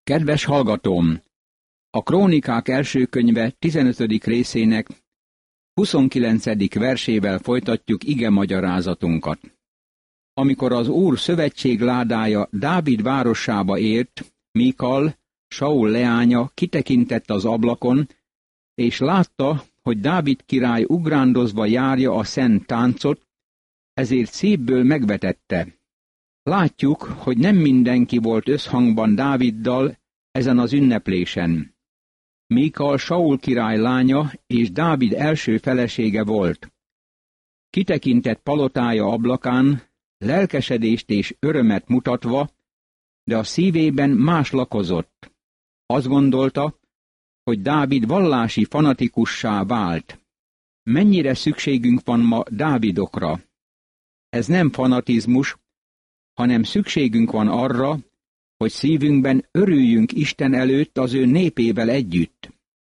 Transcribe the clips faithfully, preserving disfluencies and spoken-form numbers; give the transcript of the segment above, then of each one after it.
Kedves hallgatóm! A Krónikák első könyve tizenötödik részének huszonkilencedik versével folytatjuk igemagyarázatunkat. Amikor az Úr szövetség ládája Dávid városába ért, Mikal, Saul leánya kitekintett az ablakon, és látta, hogy Dávid király ugrándozva járja a szent táncot, ezért szívből megvetette. Látjuk, hogy nem mindenki volt összhangban Dáviddal ezen az ünneplésen. Mikal Saul király lánya és Dávid első felesége volt. Kitekintett palotája ablakán, lelkesedést és örömet mutatva, de a szívében más lakozott. Azt gondolta, hogy Dávid vallási fanatikussá vált. Mennyire szükségünk van ma Dávidokra? Ez nem fanatizmus, hanem szükségünk van arra, hogy szívünkben örüljünk Isten előtt az ő népével együtt.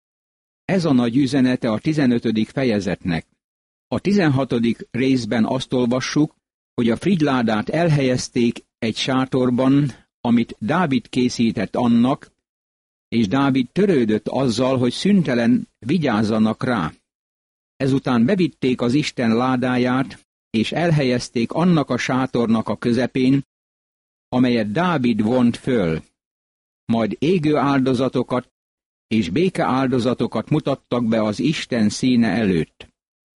Ez a nagy üzenete a tizenötödik fejezetnek. A tizenhatodik részben azt olvassuk, hogy a frigyládát elhelyezték egy sátorban, amit Dávid készített annak, és Dávid törődött azzal, hogy szüntelen vigyázzanak rá. Ezután bevitték az Isten ládáját, és elhelyezték annak a sátornak a közepén, amelyet Dávid vont föl. Majd égő áldozatokat és béke áldozatokat mutattak be az Isten színe előtt.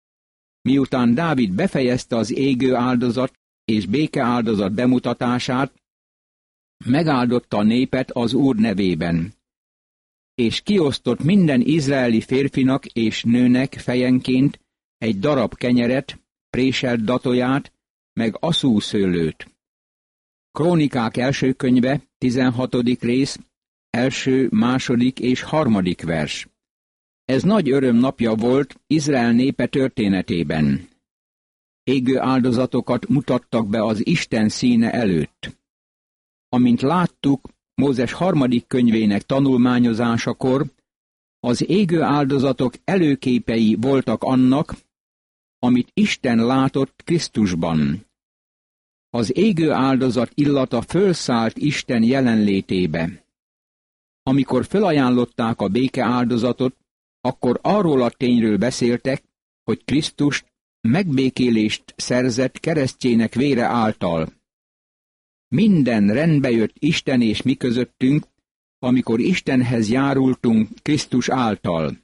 Miután Dávid befejezte az égő áldozat és béke áldozat bemutatását, megáldotta a népet az Úr nevében, és kiosztott minden izraeli férfinak és nőnek fejenként egy darab kenyeret, préselt datóját, meg aszúszőlőt. Krónikák első könyve, tizenhatodik rész, első, második és harmadik vers. Ez nagy öröm napja volt Izrael népe történetében. Égő áldozatokat mutattak be az Isten színe előtt. Amint láttuk Mózes harmadik könyvének tanulmányozásakor, az égő áldozatok előképei voltak annak, amit Isten látott Krisztusban. Az égő áldozat illata fölszállt Isten jelenlétébe. Amikor felajánlották a béke áldozatot, akkor arról a tényről beszéltek, hogy Krisztus megbékélést szerzett keresztjének vére által. Minden rendbe jött Isten és mi közöttünk, amikor Istenhez járultunk Krisztus által.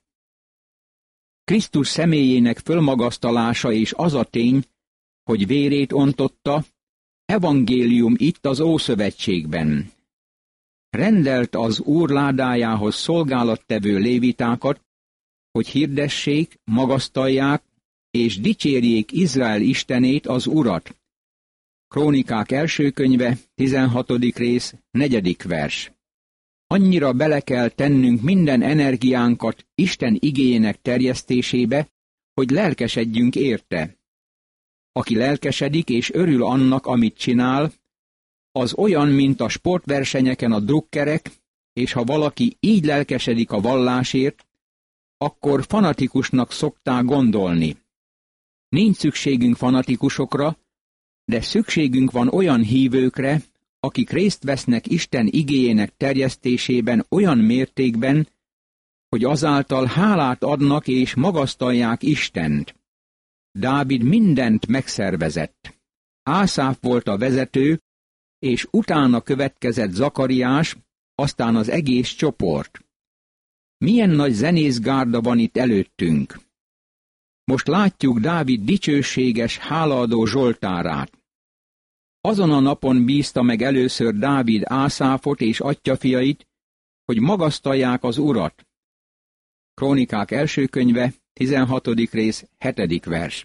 Krisztus személyének fölmagasztalása és az a tény, hogy vérét ontotta, evangélium itt az Ószövetségben. Rendelt az Úr ládájához szolgálattevő lévitákat, hogy hirdessék, magasztalják és dicsérjék Izrael Istenét, az Urat. Krónikák első könyve, tizenhatodik rész, negyedik vers. Annyira bele kell tennünk minden energiánkat Isten igéjének terjesztésébe, hogy lelkesedjünk érte. Aki lelkesedik és örül annak, amit csinál, az olyan, mint a sportversenyeken a drukkerek, és ha valaki így lelkesedik a vallásért, akkor fanatikusnak szokták gondolni. Nincs szükségünk fanatikusokra, de szükségünk van olyan hívőkre, akik részt vesznek Isten igéjének terjesztésében olyan mértékben, hogy azáltal hálát adnak és magasztalják Istent. Dávid mindent megszervezett. Ászáf volt a vezető, és utána következett Zakariás, aztán az egész csoport. Milyen nagy zenészgárda van itt előttünk. Most látjuk Dávid dicsőséges, hálaadó zsoltárát. Azon a napon bízta meg először Dávid Ászáfot és atyjafiait, hogy magasztalják az Urat. Krónikák első könyve, tizenhatodik rész, hetedik vers.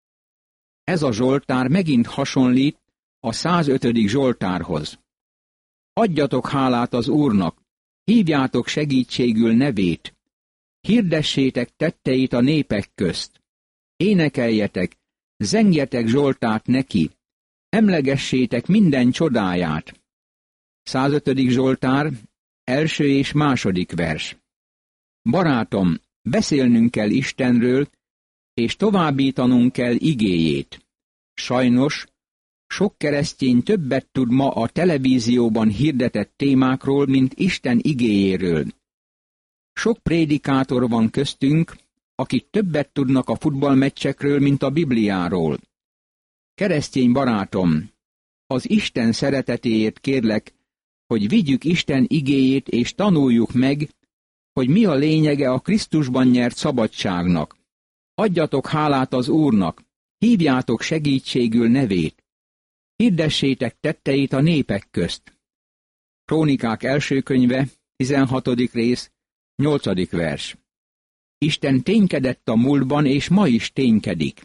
Ez a zsoltár megint hasonlít a százötödik zsoltárhoz. Adjatok hálát az Úrnak, hívjátok segítségül nevét, hirdessétek tetteit a népek közt, énekeljetek, zengjetek zsoltárt neki, emlegessétek minden csodáját. százötödik zsoltár, első és második vers. Barátom, beszélnünk kell Istenről, és továbbítanunk kell igéjét. Sajnos, Sok keresztény többet tud ma a televízióban hirdetett témákról, mint Isten igéjéről. Sok prédikátor van köztünk, akik többet tudnak a futballmeccsekről, mint a Bibliáról. Keresztény barátom, az Isten szeretetéért kérlek, hogy vigyük Isten igéjét és tanuljuk meg, hogy mi a lényege a Krisztusban nyert szabadságnak. Adjatok hálát az Úrnak, hívjátok segítségül nevét. Hirdessétek tetteit a népek közt. Krónikák első könyve, tizenhatodik rész, nyolcadik vers. Isten ténykedett a múltban, és ma is ténykedik.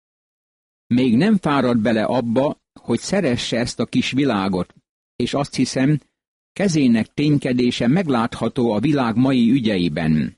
Még nem fárad bele abba, hogy szeresse ezt a kis világot, és azt hiszem, kezének ténykedése meglátható a világ mai ügyeiben.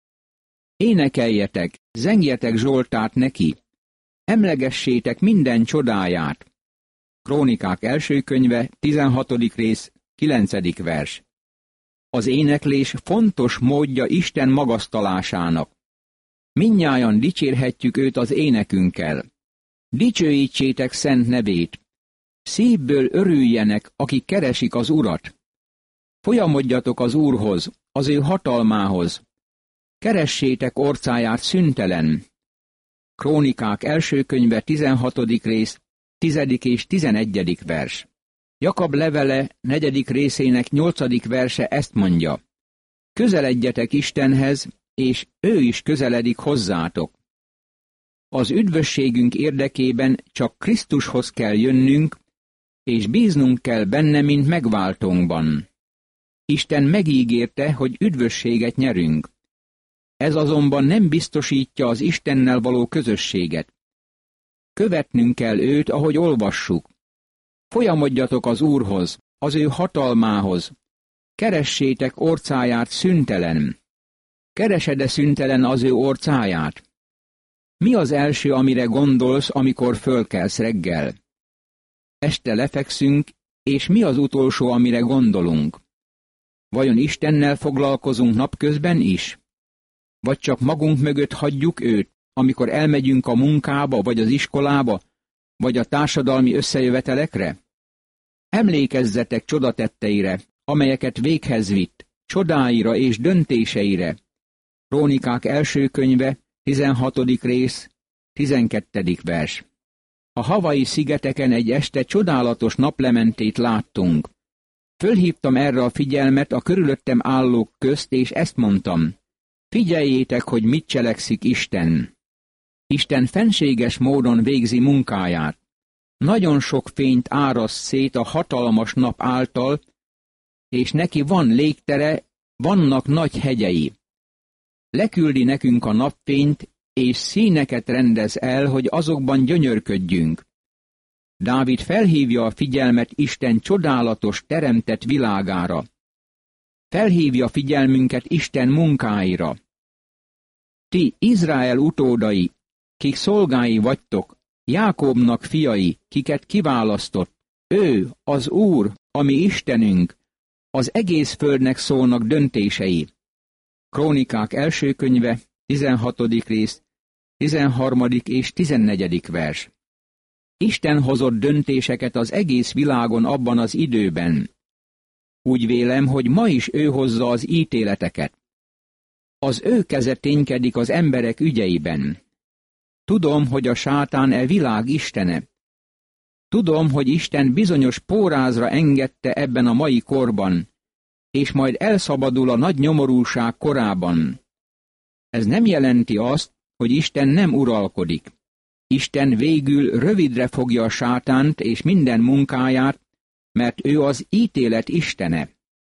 Énekeljetek, zengjetek Zsoltárt neki, emlegessétek minden csodáját. Krónikák első könyve, tizenhatodik rész, kilencedik vers. Az éneklés fontos módja Isten magasztalásának. Mindnyájan dicsérhetjük őt az énekünkkel. Dicsőítsétek szent nevét. Szívből örüljenek, akik keresik az Urat. Folyamodjatok az Úrhoz, az ő hatalmához. Keressétek orcáját szüntelen. Krónikák első könyve, tizenhatodik rész, tizedik és tizenegyedik vers. Jakab levele negyedik részének nyolcadik verse ezt mondja. Közeledjetek Istenhez, és ő is közeledik hozzátok. Az üdvösségünk érdekében csak Krisztushoz kell jönnünk, és bíznunk kell benne, mint megváltónkban. Isten megígérte, hogy üdvösséget nyerünk. Ez azonban nem biztosítja az Istennel való közösséget. Követnünk kell őt, ahogy olvassuk. Folyamodjatok az Úrhoz, az ő hatalmához. Keressétek orcáját szüntelen. Keresed-e szüntelen az ő orcáját? Mi az első, amire gondolsz, amikor fölkelsz reggel? Este lefekszünk, és mi az utolsó, amire gondolunk? Vajon Istennel foglalkozunk napközben is? Vagy csak magunk mögött hagyjuk őt, amikor elmegyünk a munkába, vagy az iskolába, vagy a társadalmi összejövetelekre? Emlékezzetek csodatetteire, amelyeket véghez vitt, csodáira és döntéseire. Krónikák első könyve, tizenhatodik rész, tizenkettedik vers. A Hawaii szigeteken egy este csodálatos naplementét láttunk. Fölhívtam erre a figyelmet a körülöttem állók közt, és ezt mondtam. Figyeljétek, hogy mit cselekszik Isten. Isten fenséges módon végzi munkáját. Nagyon sok fényt áraszt szét a hatalmas nap által, és neki van légtere, vannak nagy hegyei. Leküldi nekünk a napfényt, és színeket rendez el, hogy azokban gyönyörködjünk. Dávid felhívja a figyelmet Isten csodálatos teremtett világára. Felhívja figyelmünket Isten munkáira. Ti, Izrael utódai, kik szolgái vagytok, Jákobnak fiai, kiket kiválasztott, ő, az Úr, ami Istenünk, az egész földnek szólnak döntései. Krónikák első könyve, tizenhatodik rész, tizenharmadik és tizennegyedik vers. Isten hozott döntéseket az egész világon abban az időben. Úgy vélem, hogy ma is ő hozza az ítéleteket. Az ő keze ténykedik az emberek ügyeiben. Tudom, hogy a sátán e világ istene. Tudom, hogy Isten bizonyos pórázra engedte ebben a mai korban, és majd elszabadul a nagy nyomorúság korában. Ez nem jelenti azt, hogy Isten nem uralkodik. Isten végül rövidre fogja a sátánt és minden munkáját, mert ő az ítélet istene.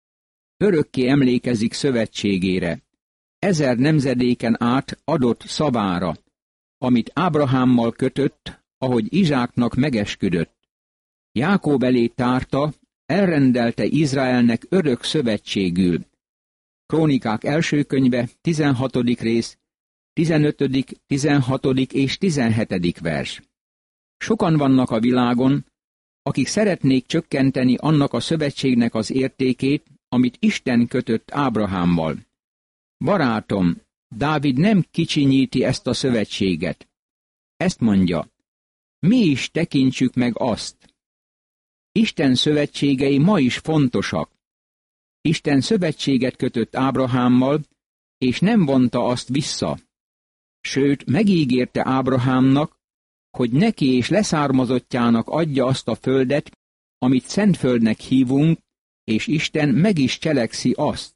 Örökké emlékezik szövetségére, ezer nemzedéken át adott szavára, amit Ábrahámmal kötött, ahogy Izsáknak megesküdött. Jákob elé tárta, elrendelte Izraelnek örök szövetségül. Krónikák első könyve, tizenhatodik rész, tizenötödik, tizenhatodik és tizenhetedik vers. Sokan vannak a világon, akik szeretnék csökkenteni annak a szövetségnek az értékét, amit Isten kötött Ábrahámmal. Barátom, Dávid nem kicsinyíti ezt a szövetséget. Ezt mondja, mi is tekintsük meg azt. Isten szövetségei ma is fontosak. Isten szövetséget kötött Ábrahámmal, és nem vonta azt vissza. Sőt, megígérte Ábrahámnak, hogy neki és leszármazottjának adja azt a földet, amit Szentföldnek hívunk, és Isten meg is cselekszi azt.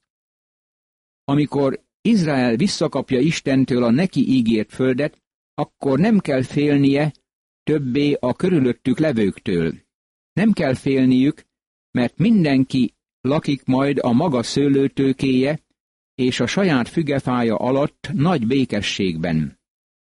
Amikor Izrael visszakapja Istentől a neki ígért földet, akkor nem kell félnie többé a körülöttük levőktől. Nem kell félniük, mert mindenki lakik majd a maga szőlőtőkéje és a saját fügefája alatt nagy békességben.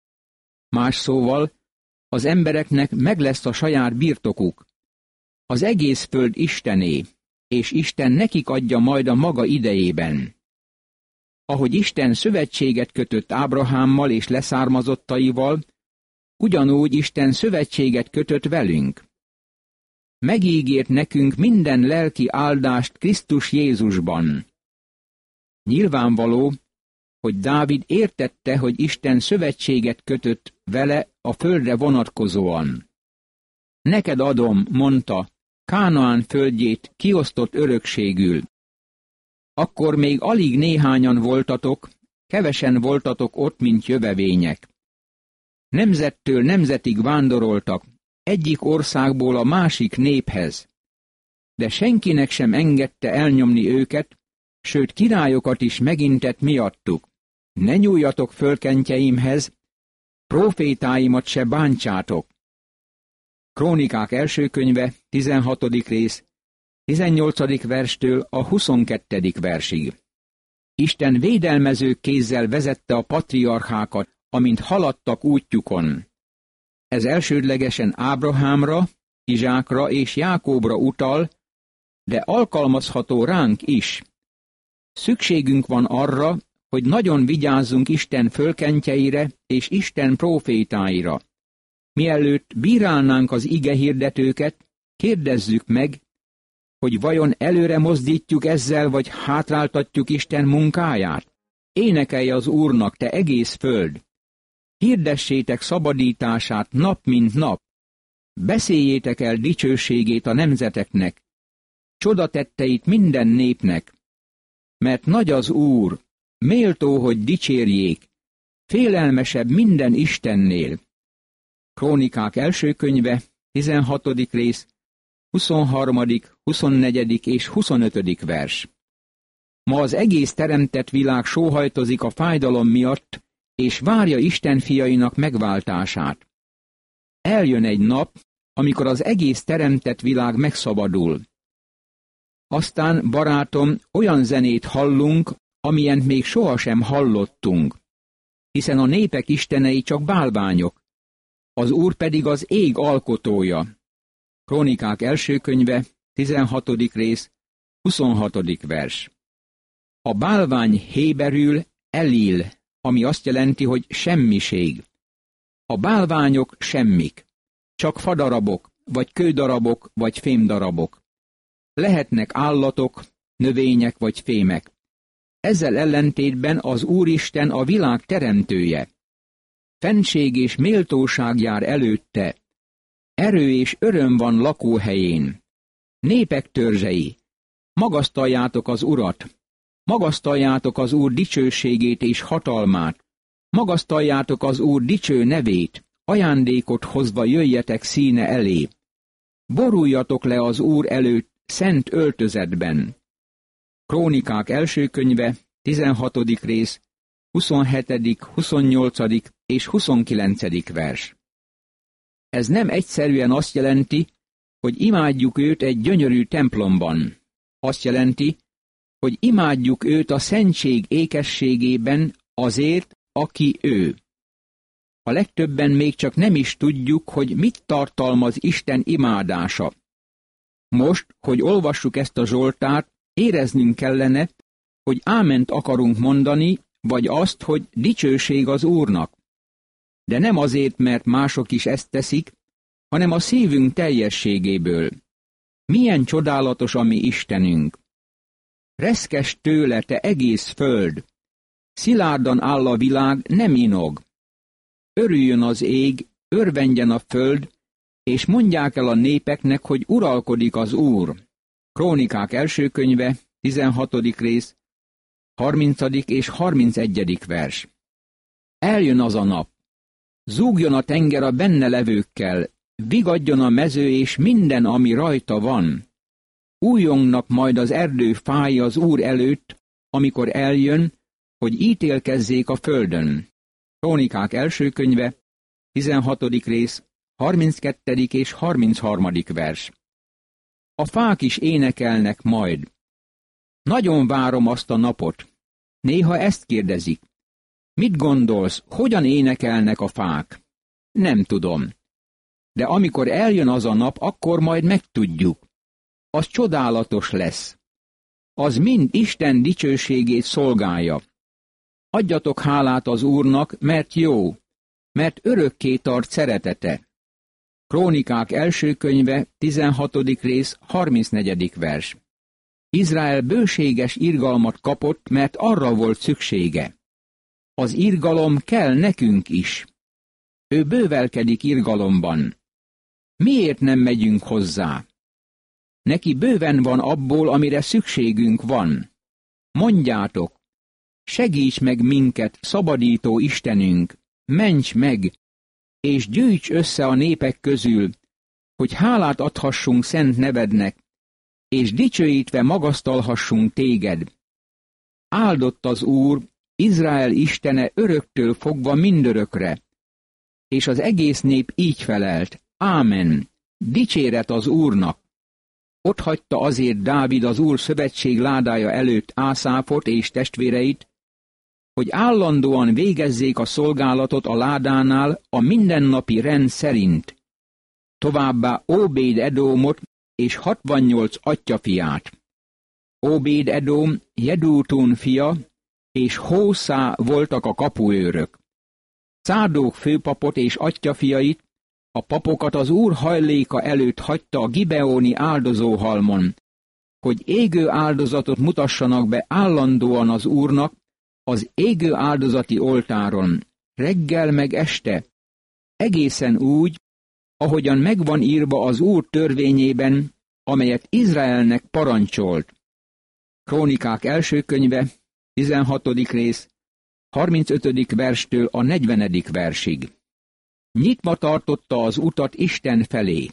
Más szóval, az embereknek meg lesz a saját birtokuk. Az egész föld Istené, és Isten nekik adja majd a maga idejében. Ahogy Isten szövetséget kötött Ábrahámmal és leszármazottaival, ugyanúgy Isten szövetséget kötött velünk. Megígért nekünk minden lelki áldást Krisztus Jézusban. Nyilvánvaló, hogy Dávid értette, hogy Isten szövetséget kötött vele a földre vonatkozóan. Neked adom, mondta, Kánaán földjét kiosztott örökségül. Akkor még alig néhányan voltatok, kevesen voltatok ott, mint jövevények. Nemzettől nemzetig vándoroltak, egyik országból a másik néphez. De senkinek sem engedte elnyomni őket, sőt királyokat is megintett miattuk. Ne nyúljatok fölkentjeimhez, prófétáimat se bántsátok. Krónikák első könyve, tizenhatodik rész, tizennyolcadik verstől a huszonkettedik versig. Isten védelmező kézzel vezette a patriarchákat, amint haladtak útjukon. Ez elsődlegesen Ábrahámra, Izsákra és Jákóbra utal, de alkalmazható ránk is. Szükségünk van arra, hogy nagyon vigyázzunk Isten fölkentjeire és Isten prófétáira. Mielőtt bírálnánk az igehirdetőket, kérdezzük meg, hogy vajon előre mozdítjuk ezzel, vagy hátráltatjuk Isten munkáját? Énekelj az Úrnak, te egész föld! Hirdessétek szabadítását nap mint nap! Beszéljétek el dicsőségét a nemzeteknek! Csodatetteit minden népnek! Mert nagy az Úr, méltó, hogy dicsérjék, félelmesebb minden Istennél. Krónikák első könyve, tizenhatodik rész, huszonharmadik, huszonnegyedik és huszonötödik vers. Ma az egész teremtett világ sóhajtozik a fájdalom miatt, és várja Isten fiainak megváltását. Eljön egy nap, amikor az egész teremtett világ megszabadul. Aztán, barátom, olyan zenét hallunk, amilyent még sohasem hallottunk, hiszen a népek istenei csak bálványok, az Úr pedig az ég alkotója. Krónikák első könyve, tizenhatodik rész, huszonhatodik vers. A bálvány héberül elil, ami azt jelenti, hogy semmiség. A bálványok semmik, csak fadarabok, vagy kődarabok, vagy fémdarabok. Lehetnek állatok, növények vagy fémek. Ezzel ellentétben az Úristen a világ teremtője. Fennség és méltóság jár előtte, erő és öröm van lakóhelyén. Népek törzsei, magasztaljátok az Urat, magasztaljátok az Úr dicsőségét és hatalmát, magasztaljátok az Úr dicső nevét, ajándékot hozva jöjjetek színe elé. Boruljatok le az Úr előtt szent öltözetben. Krónikák első könyve, tizenhatodik rész, huszonhetedik, huszonnyolcadik és huszonkilencedik vers. Ez nem egyszerűen azt jelenti, hogy imádjuk őt egy gyönyörű templomban. Azt jelenti, hogy imádjuk őt a szentség ékességében azért, aki ő. A legtöbben még csak nem is tudjuk, hogy mit tartalmaz Isten imádása. Most, hogy olvassuk ezt a Zsoltárt, éreznünk kellene, hogy áment akarunk mondani, vagy azt, hogy dicsőség az Úrnak. De nem azért, mert mások is ezt teszik, hanem a szívünk teljességéből. Milyen csodálatos a mi Istenünk! Reszkes tőle, te egész föld! Szilárdan áll a világ, nem inog. Örüljön az ég, örvendjen a föld, és mondják el a népeknek, hogy uralkodik az Úr. Krónikák első könyve, tizenhatodik rész, harmincadik és harmincegyedik vers. Eljön az a nap. Zúgjon a tenger a benne levőkkel, vigadjon a mező és minden, ami rajta van. Újjongnak majd az erdő fái az Úr előtt, amikor eljön, hogy ítélkezzék a földön. Krónikák első könyve, tizenhatodik rész, harminckettedik és harmincharmadik vers. A fák is énekelnek majd. Nagyon várom azt a napot. Néha ezt kérdezik. Mit gondolsz, hogyan énekelnek a fák? Nem tudom. De amikor eljön az a nap, akkor majd megtudjuk. Az csodálatos lesz. Az mind Isten dicsőségét szolgálja. Adjatok hálát az Úrnak, mert jó, mert örökké tart szeretete. Krónikák első könyve, tizenhatodik rész, harmincnegyedik vers. Izrael bőséges irgalmat kapott, mert arra volt szüksége. Az irgalom kell nekünk is. Ő bővelkedik irgalomban. Miért nem megyünk hozzá? Neki bőven van abból, amire szükségünk van. Mondjátok, segíts meg minket, szabadító Istenünk, ments meg, és gyűjts össze a népek közül, hogy hálát adhassunk szent nevednek, és dicsőítve magasztalhassunk téged. Áldott az Úr, Izrael Istene öröktől fogva mindörökre, és az egész nép így felelt, ámen, dicséret az Úrnak. Ott hagyta azért Dávid az Úr szövetség ládája előtt Ászáfot és testvéreit, hogy állandóan végezzék a szolgálatot a ládánál a mindennapi rend szerint. Továbbá Óbéd Edómot és hatvannyolc atyjafiát. Óbéd Edóm Jedútun fia, és Hószá voltak a kapuőrök. Cádók főpapot és atyjafiait, a papokat az Úr hajléka előtt hagyta a gibeóni áldozóhalmon, hogy égő áldozatot mutassanak be állandóan az Úrnak, az égő áldozati oltáron, reggel meg este, egészen úgy, ahogyan megvan írva az Úr törvényében, amelyet Izraelnek parancsolt. Krónikák első könyve, tizenhatodik rész, harmincötödik verstől a negyvenedik versig. Nyitva tartotta az utat Isten felé.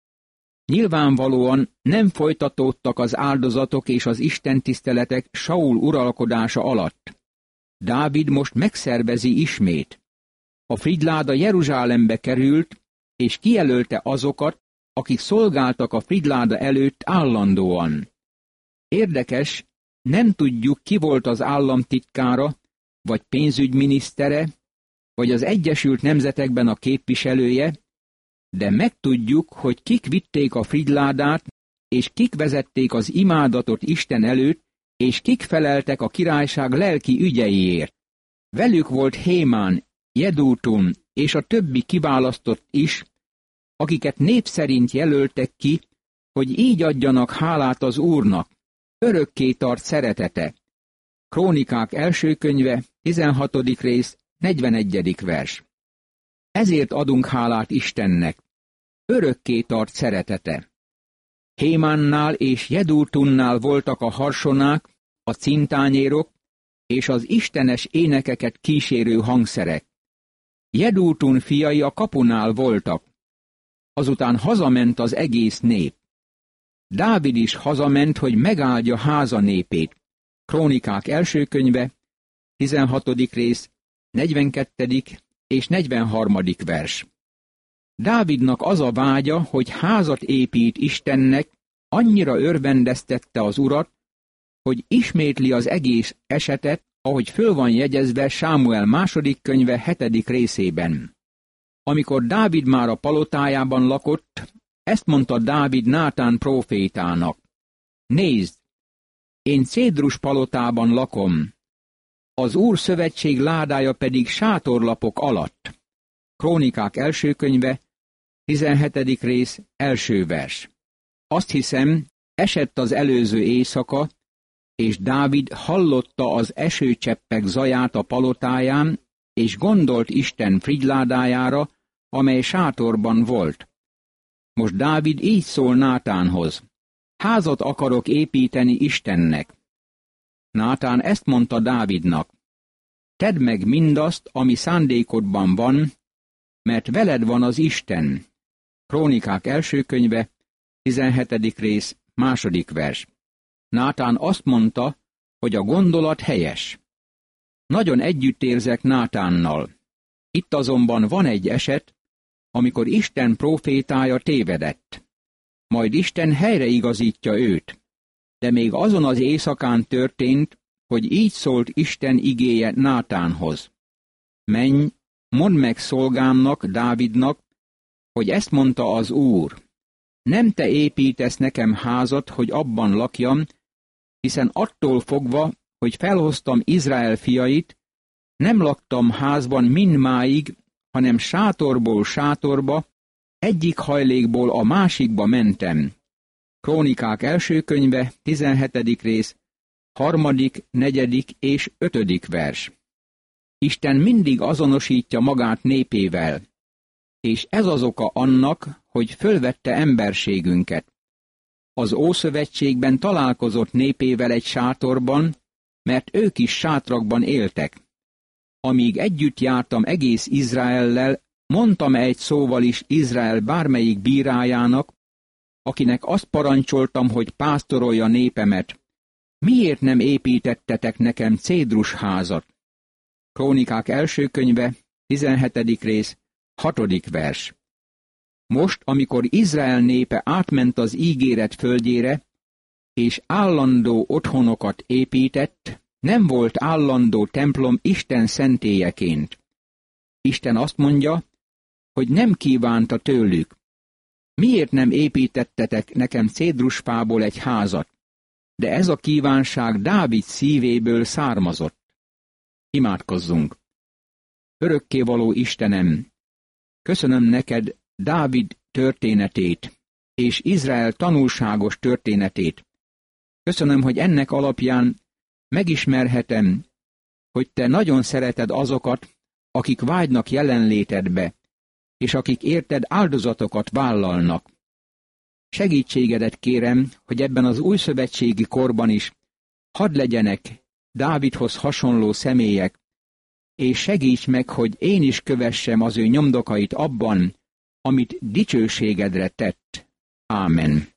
Nyilvánvalóan nem folytatódtak az áldozatok és az istentiszteletek Saul uralkodása alatt. Dávid most megszervezi ismét. A frigyláda Jeruzsálembe került, és kijelölte azokat, akik szolgáltak a frigyláda előtt állandóan. Érdekes, nem tudjuk, ki volt az államtitkára, vagy pénzügyminisztere, vagy az Egyesült Nemzetekben a képviselője, de megtudjuk, hogy kik vitték a frigyládát, és kik vezették az imádatot Isten előtt, és kik feleltek a királyság lelki ügyeiért. Velük volt Hémán, Jedútun és a többi kiválasztott is, akiket név szerint jelöltek ki, hogy így adjanak hálát az Úrnak, örökké tart szeretete. Krónikák első könyve, tizenhatodik rész, negyvenegyedik vers. Ezért adunk hálát Istennek, örökké tart szeretete. Hémánnál és Jedútunnál voltak a harsonák, a cintányérok és az istenes énekeket kísérő hangszerek. Jedútun fiai a kapunál voltak. Azután hazament az egész nép. Dávid is hazament, hogy megáldja háza népét. Krónikák első könyve, tizenhatodik rész, negyvenkettedik és negyvenharmadik vers. Dávidnak az a vágya, hogy házat épít Istennek, annyira örvendeztette az Urat, hogy ismétli az egész esetet, ahogy föl van jegyezve Sámuel második könyve hetedik részében. Amikor Dávid már a palotájában lakott, ezt mondta Dávid Nátán prófétának. Nézd, én Cédrus palotában lakom, az Úr szövetség ládája pedig sátorlapok alatt. Krónikák első könyve, tizenhetedik rész, első vers. Azt hiszem, esett az előző éjszaka, és Dávid hallotta az esőcseppek zaját a palotáján, és gondolt Isten frigyládájára, amely sátorban volt. Most Dávid így szól Nátánhoz: házat akarok építeni Istennek. Nátán ezt mondta Dávidnak: tedd meg mindazt, ami szándékodban van, mert veled van az Isten. Krónikák első könyve, tizenhetedik rész, második vers. Nátán azt mondta, hogy a gondolat helyes. Nagyon együtt érzek Nátánnal. Itt azonban van egy eset, amikor Isten prófétája tévedett. Majd Isten helyreigazítja őt. De még azon az éjszakán történt, hogy így szólt Isten igéje Nátánhoz: menj, mondd meg szolgámnak, Dávidnak, hogy ezt mondta az Úr: nem te építesz nekem házat, hogy abban lakjam, hiszen attól fogva, hogy felhoztam Izrael fiait, nem laktam házban mindmáig, hanem sátorból sátorba, egyik hajlékból a másikba mentem. Krónikák első könyve, tizenhetedik rész, harmadik, negyedik és ötödik vers. Isten mindig azonosítja magát népével, és ez az oka annak, hogy fölvette emberségünket. Az Ószövetségben találkozott népével egy sátorban, mert ők is sátrakban éltek. Amíg együtt jártam egész Izraellel, mondtam egy szóval is Izrael bármelyik bírájának, akinek azt parancsoltam, hogy pásztorolja népemet: miért nem építettetek nekem cédrusházat? Krónikák első könyve, tizenhetedik rész, hatodik vers. Most, amikor Izrael népe átment az ígéret földjére, és állandó otthonokat épített, nem volt állandó templom Isten szentélyeként. Isten azt mondja, hogy nem kívánta tőlük: miért nem építettetek nekem cédrusfából egy házat? De ez a kívánság Dávid szívéből származott. Imádkozzunk! Örökkévaló Istenem, köszönöm neked Dávid történetét és Izrael tanulságos történetét. Köszönöm, hogy ennek alapján megismerhetem, hogy te nagyon szereted azokat, akik vágynak jelenlétedbe, és akik érted áldozatokat vállalnak. Segítségedet kérem, hogy ebben az újszövetségi korban is hadd legyenek Dávidhoz hasonló személyek, és segíts meg, hogy én is kövessem az ő nyomdokait abban, amit dicsőségedre tett. Ámen.